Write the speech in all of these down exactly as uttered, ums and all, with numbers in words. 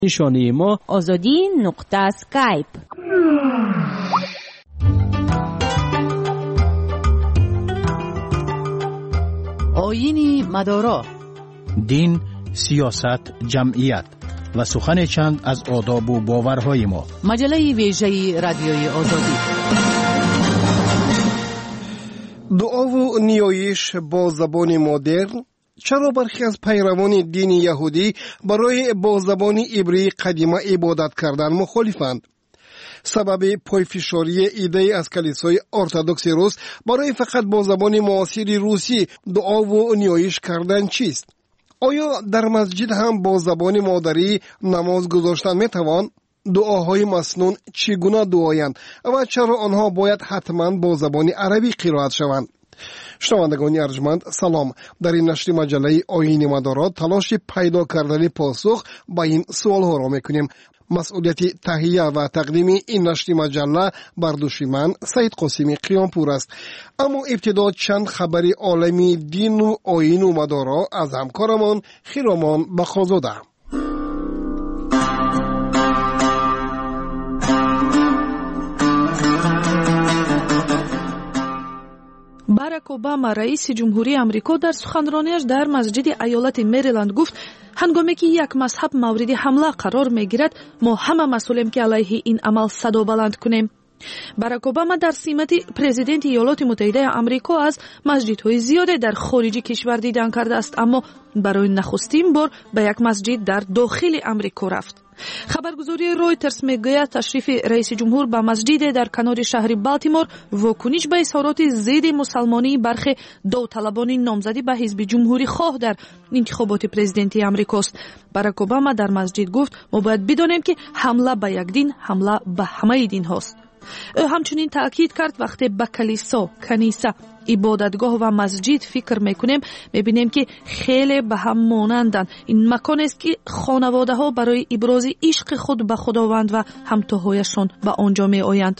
نشانی ما آزادی نقطه اسکایپ. آیین مدارا، دین، سیاست، جمعیت و سخن چند از آداب و باورهای ما. مجله ویژه رادیوی آزادی. دعا و نیایش با زبان مدرن. چرا برخی از پیروان دین یهودی برای با زبان عبری قدیمه عبادت کردن مخالفند؟ سبب پایفشاری ایده از کلیسای ارتدوکس روس برای فقط با زبان معاصر روسی دعا و نیایش کردن چیست؟ آیا در مسجد هم با زبان مادری نماز گذاشتن میتوان؟ دعاهای مسنون چگونه دعایند و چرا آنها باید حتما با زبان عربی قرائت شوند؟ شنوندگان ارجمند سلام. در این نشر مجله آیین مدارا تلاش پیدا کردن پاسخ به این سوال ها را میکنیم. مسئولیت تهیه و تقدیم این نشر مجله بر دوش من سید قاسمی قیامپور است. اما ابتدا چند خبر عالمی دین و آیین و مدارا از همکارمان خیرامان بخازاده. барак Обама раиси ҷумҳурии амрико дар суханронияш дар масҷиди аёлати Мериланд гуфт ҳангоме ки як мазҳаб мавриди ҳамла қарор мегирад мо ҳама масъулем ки алайҳи ин амал садо баланд кунем. барак Обама дар симати президенти иёлоти муттаҳидаи амрико аз масҷидҳои зиёде дар хориҷи кишвар дидан кардааст, аммо барои нахустин бор ба як масҷид дар дохили амрико рафт. хабаргузории Reuters мегӯяд ташрифи раиси ҷумҳур ба масҷиде дар канори шаҳри Балтимор вокуниш ба изҳороти зидди мусалмонии бархе довталабони номзадӣ ба ҳизби ҷумҳурихоҳ дар интихоботи президентии амрикост. барак Обама дар масҷид гуфт мо бояд бидонем ки ҳамла ба як дин ҳамла ба ҳамаи динҳост. ӯ ҳамчунин таъкид кард вақте ба калисо, каниса, ибодатгоҳ ва масҷид фикр мекунем мебинем ки хеле ба ҳам монанданд. ин маконест ки хонаводаҳо барои ибрози ишқи худ ба худованд ва ҳамтоҳояшон ба он ҷо меоянд.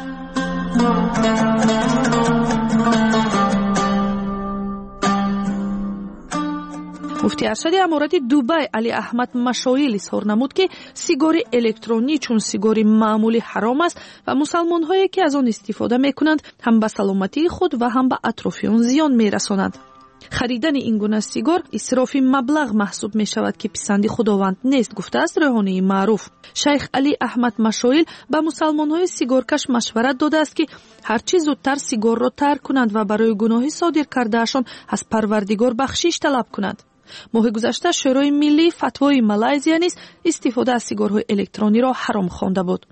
муфтии аршади аморати Дубай Али Аҳмад Машоил изҳор намуд ки сигори электронӣ чун сигори маъмулӣ ҳаром аст ва мусалмонҳое ки аз он истифода мекунанд ҳам ба саломатии худ ва ҳам ба атрофиён зиён мерасонанд. харидани ин гуна сигор исрофи маблағ маҳсуб мешавад ки писанди худованд нест, гуфтааст рӯҳонии маъруф. шайх Али Аҳмад Машоил ба мусалмонҳои сигоркаш машварат додааст ки ҳарчи зудтар сигорро тарк кунанд ва барои гуноҳи содир кардаашон аз Парвардигор бахшиш талаб кунанд. моҳи гузашта шӯрои миллии фатвои Малайзия низ истифода аз сигорҳои электрониро ҳаром хонда буд.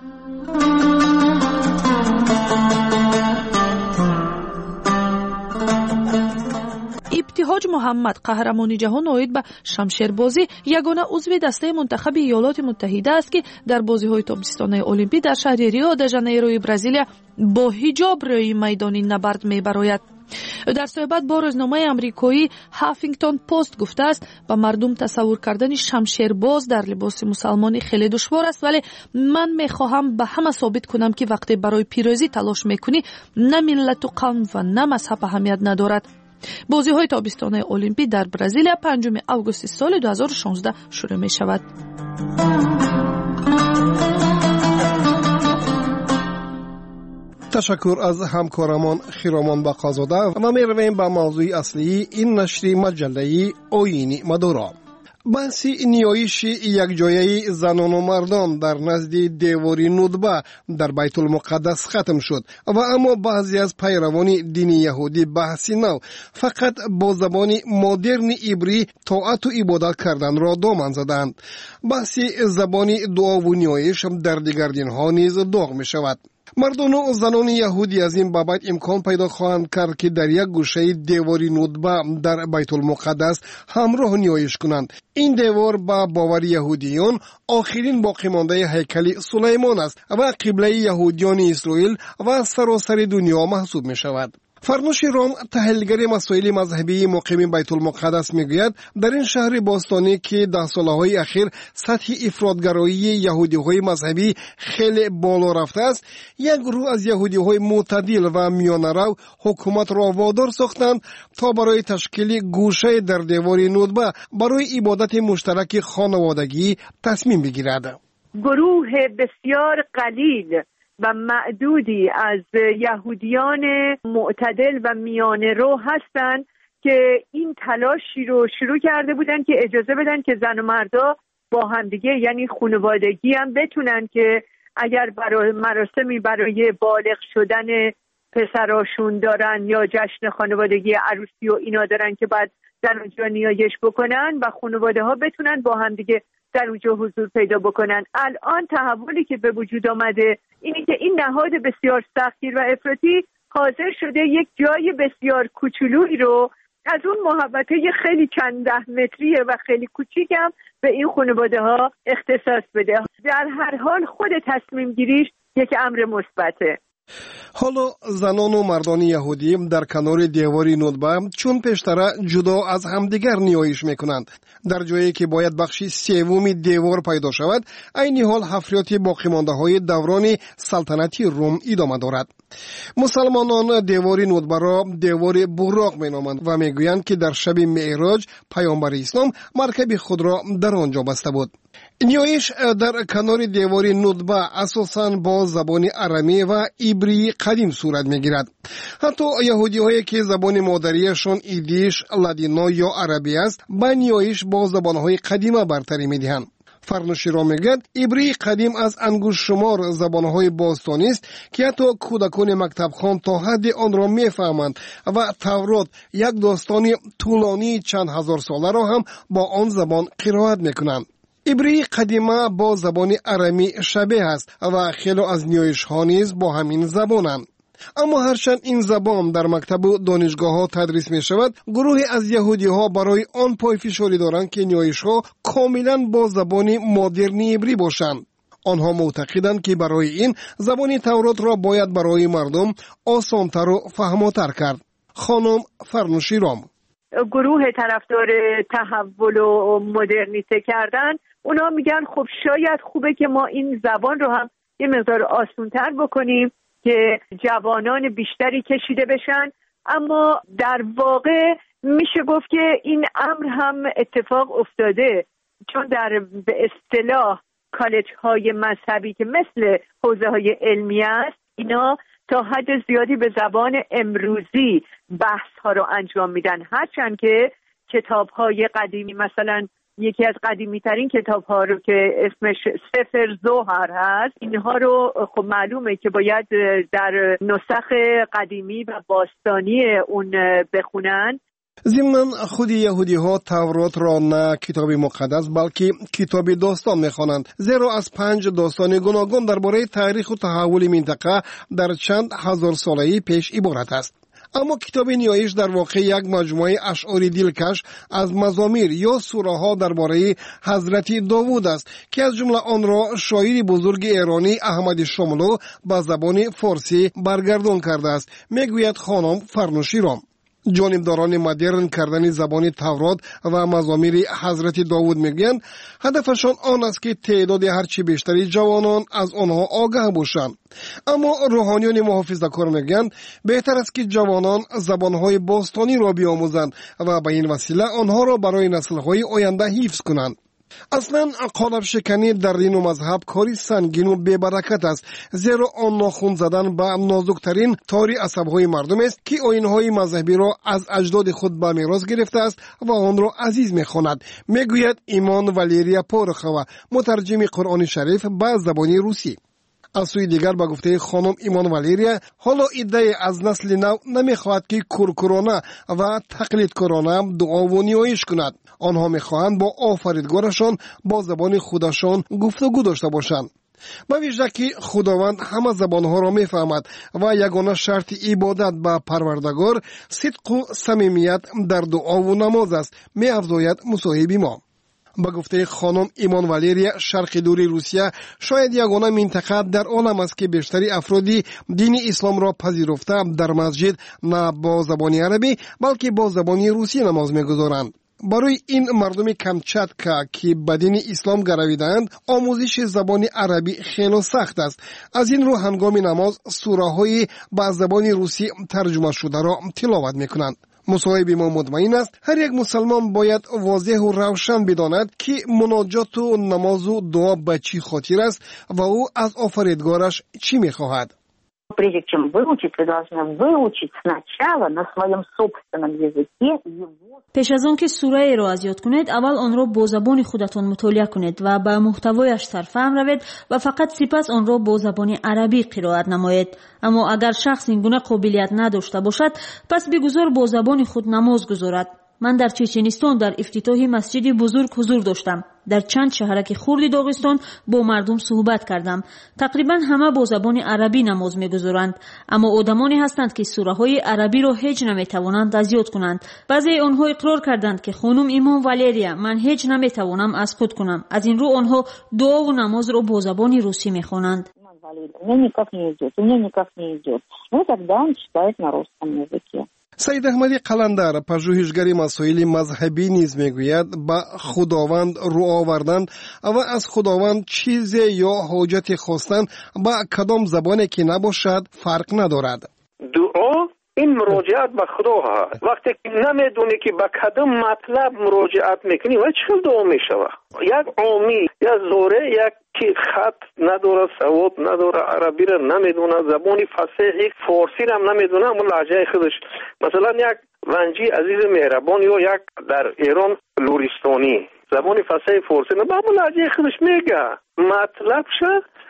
ибтиҳоҷ муҳаммад, қаҳрамони ҷаҳон оид ба шамшербозӣ, ягона узви дастаи мунтахаби иёлоти муттаҳида аст ки дар бозиҳои тобистонаи олимпӣ дар шаҳри Рио де Жанейрои Бразилия бо ҳиҷоб рӯи майдони набард мебарояд. дар суҳбат бо рӯзномаи амрикоӣ Huffington Post гуфтааст ба мардум тасаввур кардани шамшербоз дар либоси мусалмонӣ хеле душвор аст, вале ман мехоҳам ба ҳама собит кунам ки вақте барои пирӯзӣ талош мекунӣ на миллату қавм ва на мазҳаб аҳамият надорад. бозиҳои тобистонаи олимпӣ дар Бразилия панҷуми августи соли ду ҳазору шонздаҳ шурӯъ мешавад. تشکر از همکارمان خیرامان بقازاده و ما میرویم به موضوع اصلی این نشر مجله آیین مدارا. بحث نیایش یک جایه زنان و مردان در نزد دیواری ندبه در بیت المقدس ختم شد و اما بعضی از پیروان دین یهودی بحث نو فقط با زبان مدرن عبری طاعت و عبادت کردن را دامن زدند. بحث زبان دعا و نیایش در دیگر دینها نیز داغ می شود. مردان و زنان یهودی از این بابت امکان پیدا خواهند کرد که در یک گوشه دیواری ندبه در بیت المقدس همراه نیایش کنند. این دیوار با باور یهودیان آخرین باقی مانده هیکل سلیمان است و قبله یهودیان اسرائیل و سراسر دنیا محسوب می شود. فرنوش رام تحلیلگر مسائل مذهبی مقیم بیت المقدس میگوید در این شهر باستانی که در سالهای اخیر سطح افراطگرایی یهودی‌های مذهبی خیلی بالا رفته است، یک گروه از یهودی‌های معتدل و میانه‌رو حکومت را وادار ساختند تا برای تشکیل گوشه در دیوار ندبه برای عبادت مشترک خانوادگی تصمیم بگیرد. گروه بسیار قلیل و معدودی از یهودیان معتدل و میانه رو هستند که این تلاشی رو شروع کرده بودن که اجازه بدن که زن و مردا با همدیگه، یعنی خانوادگی هم بتونن، که اگر برای مراسمی برای بالغ شدن پسراشون دارن یا جشن خانوادگی عروسی و اینا دارن که بعد در اونجا نیایش بکنن و خانواده ها بتونن با همدیگه در اونجا حضور پیدا بکنن. الان تحولی که به وجود آمده اینی که این نهاد بسیار سختگیر و افراطی حاضر شده یک جای بسیار کوچولویی رو از اون محوطه خیلی چند ده متریه و خیلی کوچیکم به این خانواده ها اختصاص بده. در هر حال خود تصمیم گیریش یک امر مثبته. حالا زنان و مردان یهودی در کنار دیوار ندبه چون پیشتر جدا از همدیگر نیایش میکنند. در جایی که باید بخشی سوم دیوار پیدا شود، عین حال حفریات باقی مانده های دوران سلطنتی روم ادامه دارد. مسلمانان دیوار ندبه را دیوار براق مینامند و میگویند که در شب معراج پیامبر اسلام مرکب خود را در آنجا بسته بود. نیایش در کنار دیوار ندبه اساساً با زبان ارمی و عبری قدیم صورت میگیرد. حتی یهودی هایی که زبان مادریشان ایدیش، لادینو یا عربی است، با نیایش با زبان های قدیمه برتری میدهند. فرنوشی را میگد عبری قدیم از انگشت شمار زبان های باستانی است که حتی کودکان مکتب خوان تا حد آن را میفهمند و تورات، یک داستان طولانی چند هزار ساله را هم با آن زبان قرائت میکنند. عبری قدیمه با زبان ارمی شبیه است و خیلی از نیایش ها نیز با همین زبانند. اما هرچند این زبان در مکتب و دانشگاه ها تدریس می شود، گروهی از یهودی ها برای آن پایفشاری دارند که نیایش ها کاملا با زبان مدرنی عبری باشند. آنها معتقدند که برای این زبان تورات را باید برای مردم آسانتر و فهماتر کرد. خانم فرنوشی رام: گروه طرفدار تحول و مدرنیته کردن، اونا میگن خب شاید خوبه که ما این زبان رو هم یه مقدار آسانتر بکنیم که جوانان بیشتری کشیده بشن. اما در واقع میشه گفت که این امر هم اتفاق افتاده، چون در به اصطلاح کالج های مذهبی که مثل حوزه های علمی است، اینا تا حد زیادی به زبان امروزی بحث ها رو انجام میدن، هرچند که کتاب های قدیمی، مثلا یکی از قدیمی ترین کتاب ها رو که اسمش سفر زوهر هست، اینها رو خب معلومه که باید در نسخ قدیمی و باستانی اون بخونن. ضمناً خود یهودی ها تورات را نه کتاب مقدس بلکه کتاب داستان میخوانند، زیرا از پنج داستان گوناگون درباره تاریخ و تحول منطقه در چند هزار ساله پیش عبارت است. اما کتاب نیایش در واقع یک مجموعه اشعار دلکش از مزامیر یا سوره ها درباره حضرت داوود است که از جمله آن را شاعر بزرگ ایرانی احمد شاملو به زبان فارسی برگردان کرده است، میگوید خانم فرنوشی رام. جانبداران مدرن کردن زبان تورات و مزامیر حضرت داوود میگویند هدفشان آن است که تعداد هرچی بیشتری جوانان از آنها آگاه باشند. اما روحانیان محافظه‌کار میگویند بهتر است که جوانان زبانهای باستانی را بیاموزند و به این وسیله آنها را برای نسل‌های آینده حفظ کنند. اصلا قالب شکنی در دین و مذهب کاری سنگین و بی‌برکت است، زیرا آن ناخن زدن به نازکترین تار عصب‌های مردم است که آیین‌های مذهبی را از اجداد خود به میراث گرفته است و آن را عزیز می‌خواند، میگوید ایمان والریا پورخوا، مترجم قرآن شریف به زبان روسی. از سوی دیگر به گفته خانم ایمان والریا، حالا ایده از نسل نو نمیخواهد که کورکورانه و تقلیدکارانه دعا و نیایش کند. آنها میخواهند با آفریدگارشان با زبان خودشان گفتگو داشته باشند. به ویژه که خداوند همه زبانها را میفهمد و یگانه شرط عبادت به پروردگار صدق و صمیمیت در دعا و نماز است، میافزاید مصاحب ما. با گفته خانم ایمان والریا، شرق دوری روسیه شاید یگانه منطقه در عالم است که بیشتری افرادی دین اسلام را پذیرفته در مسجد نه با زبان عربی بلکه با زبان روسی نماز می‌گذارند. برای این مردم کامچاتکا که به دین اسلام گرویدند آموزش زبان عربی خیلی سخت است. از این رو هنگام نماز سوره‌های به زبان روسی ترجمه شده را تلاوت می‌کنند. مصاحب ما مطمئن است هر یک مسلمان باید واضح و روشن بداند که مناجات و نماز و دعا به چی خاطر است و او از آفریدگارش چی می‌خواهد. Прежде чем выучить, вы должны выучить сначала на своем собственном языке его. پیش از آن که سوره را از یاد کنید اول آن را با زبان خودتان مطالعه کنید و به محتوایش سرفهم روید و فقط سپس آن را با زبان عربی قرائت نمایید. اما اگر شخص این گونه قابلیت نداشته باشد پس بگذار با زبان خود نماز گذارد. من در چچنستان در افتتاح مسجد بزرگ حضور داشتم. در چند شهرک خرد داغستان با مردم صحبت کردم. تقریبا همه با زبان عربی نماز می‌گذارند، اما آدمانی هستند که سوره‌های عربی را هیچ نمی‌توانند از یاد کنند. بعضی آنها اقرار کردند که خانم ایمان والریا من هیچ نمی‌توانم از خود کنم. از این رو آنها دعا و نماز را با زبان روسی می‌خوانند. سید احمدی قلندر پژوهشگر مسائل مذهبی نیز میگوید به خداوند رو آوردن و از خداوند چیزی یا حاجت خواستن به کدام زبانی که نباشد فرق ندارد. دعا این مراجعت به خدا هست. وقتی که نمیدونی که به کدام مطلب مراجعت میکنی و چه دعا میشوه. یک عامی یا زوره یک که خط نداره، سواد نداره، عربی را نمیدونه، زبان فصیح فارسی را نمیدونه، اما لهجه خودش مثلا یک ونجی عزیز مهربان یا یک در ایران لورستانی زبان فصیح فارسی نه، اما لهجه خودش میگه مطلبشه،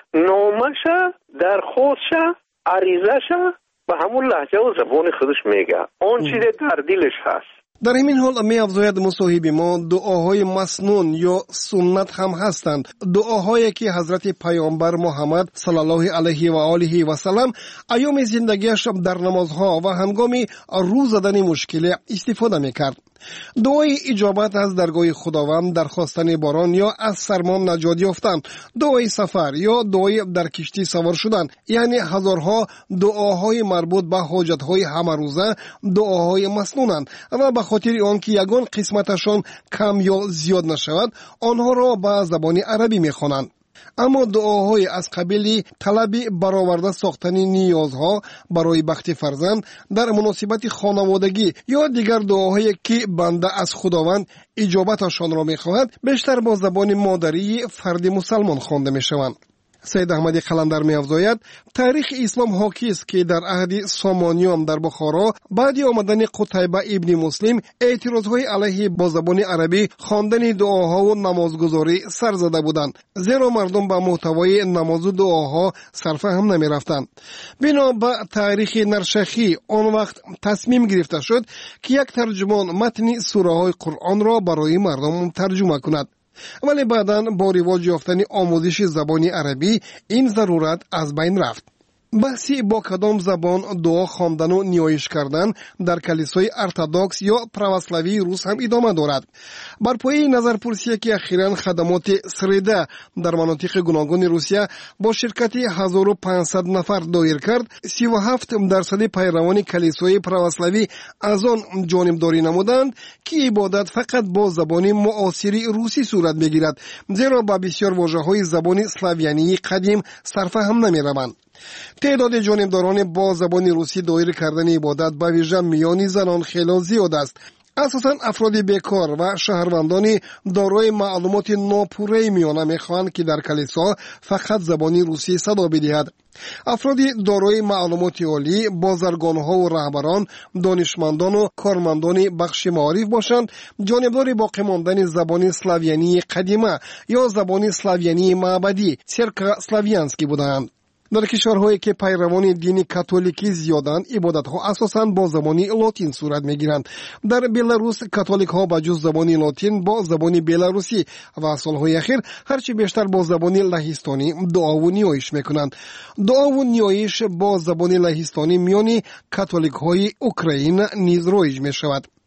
نامشه، درخواستشه، عریضهشه به همون لهجه و زبان خودش میگه. آن چیز در دلش هست. در همین حال می افزاید مصاحب ما دعاهای مسنون یا سنت هم هستند. دعاهایی که حضرت پیامبر محمد صلی الله علیه و آله و سلم ایام زندگیش در نمازها و هنگام رو زدن مشکل استفاده میکرد. دعای اجابت از درگاه خداوند، درخواستن باران یا از سرما نجات یافتن، دعای سفر یا دعای در کشتی سوار شدن، یعنی هزارها دعاهای مربوط به حاجتهای همه روزه دعاهای مسنونند و به خاطر آنکه یگان قسمتشان کم یا زیاد نشود آنها را به زبان عربی میخوانند. اما دعاهای از قبیل طلب برآورده ساختن نیازها برای بخت فرزند در مناسبت خانوادگی یا دیگر دعاهایی که بنده از خداوند اجابتشان را میخواهد بیشتر با زبان مادری فرد مسلمان خوانده میشوند. سید احمدی قلندر می‌افزاید تاریخ اسلام حاکی است که در عهد سامانیان در بخارا بعد آمدن قتیبه ابن مسلم اعتراضهای علیه با زبان عربی خواندن دعاها و نمازگزاری سر زده بودند، زیرا مردم به محتوای نماز و دعاها سرفهم نمی‌رفتند. بنا به تاریخ نرشخی آن وقت تصمیم گرفته شد که یک ترجمان متن سوره‌های قرآن را برای مردم ترجمه کند. ولی بعداً با رواج یافتن آموزش زبان عربی این ضرورت از بین رفت. بحثی با کدام زبان دعا خواندن و نیایش کردن در کلیسای ارتدوکس یا پروسلاوی روس هم ادامه دارد. بر پایه نظرپرسی که اخیراً خدمات سریده در مناطق گوناگون روسیه با شرکت هزار و پانصد نفر دایر کرد، سی و هفت درصد پیروان کلیسای پروسلاوی از آن جانبداری نمودند که عبادت فقط با زبان معاصر روسی صورت میگیرد، زیرا با بسیار واژه‌های زبان اسلاویانی قدیم سرفهم نمی‌روند. تعداد جانبداران با زبان روسی دایر کردن عبادت به ویژه میان زنان خیلی زیاد است. اساساً افراد بیکار و شهروندان دارای معلومات ناپوره میانه میخواهند که در کلیسا فقط زبان روسی صدا بدهد. افراد دارای معلومات عالی، بازرگانها و رهبران، دانشمندان و کارمندان بخش معارف باشند، جانبدار باقی ماندن زبان اسلاویانی قدیمه یا زبان اسلاویانی معبدی سرکا سلاویانسکی بودند. در کشورهایی که پیروان دین کاتولیکی زیادند، عبادت‌ها اساساً با زبان لاتین صورت می‌گیرند. در بلاروس کاتولیک‌ها با جز زبان لاتین با زبان بلاروسی و سال‌های اخیر هرچی بیشتر با زبان لهستانی دعا و نیایش می‌کنند. دعا و نیایش با زبان لهستانی میان کاتولیک‌های اوکراین نیز رایج می‌شود.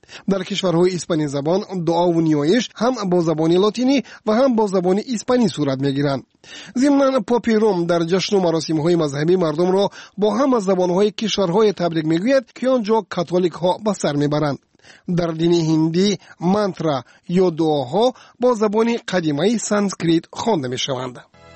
در کشورهای اسپانی زبان دعا و نیایش هم با زبان لاتینی و هم با زبان اسپانی صورت میگیرند. ضمناً پاپ روم در جشن و مراسم‌های مذهبی مردم را با هم از زبان‌های کشورهای تبریک میگوید که آنجا کاتولیک ها به سر میبرند. در دین هندی منترا یا دعاها با زبان قدیمی سانسکریت خوانده میشوند.